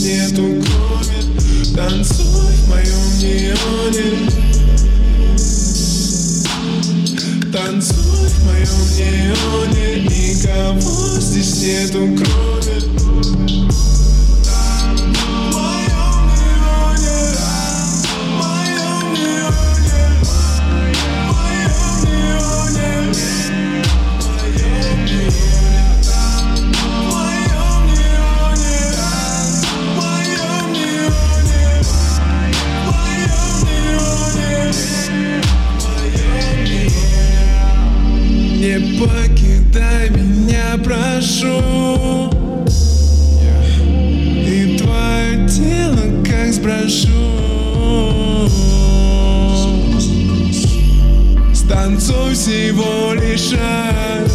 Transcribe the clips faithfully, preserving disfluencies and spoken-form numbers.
нету крови. Танцуй в моем неоне. Танцуй в моем неоне. Никого здесь нету крови. Не покидай меня, прошу. И твое тело как сброшу. Станцуй всего лишь раз.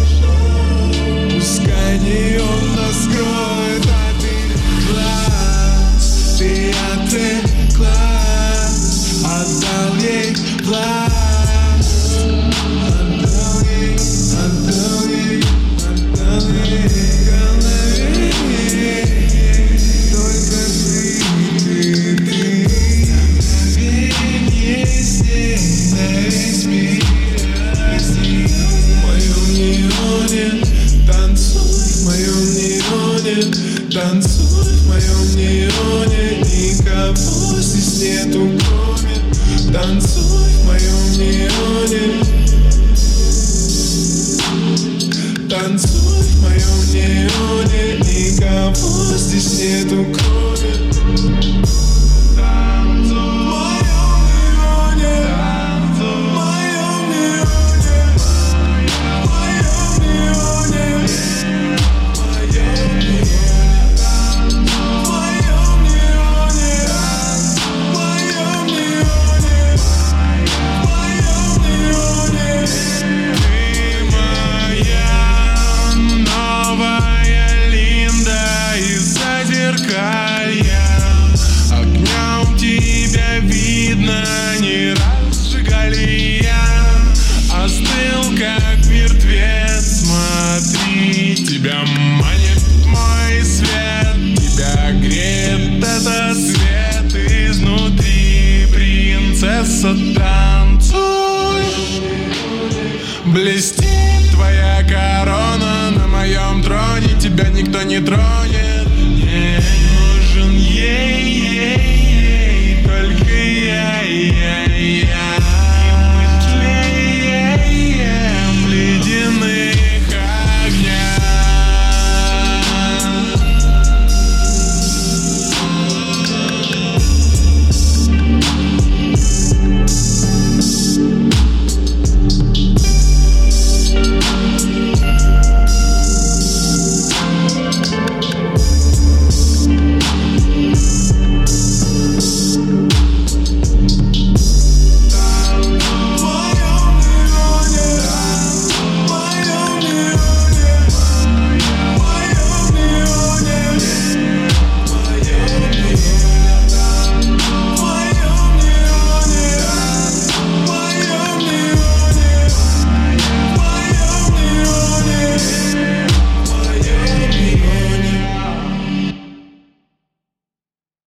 Пускай неон нас скроет от их глаз. Ты отвлеклась, отдал ей власть. Танцуй в моем неоне. Никого здесь нету крови. Танцуй в моем неоне. Танцуй в моем неоне. Никого здесь нету крови. Огнем тебя видно, не разжигали я. Остыл как мертвец, смотри. Тебя манит мой свет, тебя греет этот свет изнутри. Принцесса, танцуй. Блестит твоя корона на моем троне. Тебя никто не тронет.